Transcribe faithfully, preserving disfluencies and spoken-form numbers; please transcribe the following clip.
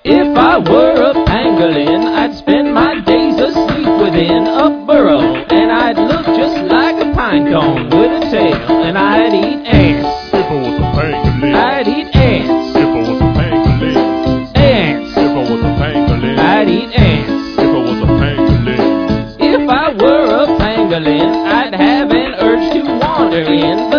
If I were a pangolin, I'd spend my days asleep within a burrow, and I'd look just like a pine cone with a tail, and I'd eat ants. If I was a pangolin, I'd eat ants. if I was a pangolin, Ants. if I was a pangolin, I'd eat ants. if I was a pangolin, If I were a pangolin, I'd have an urge to wander in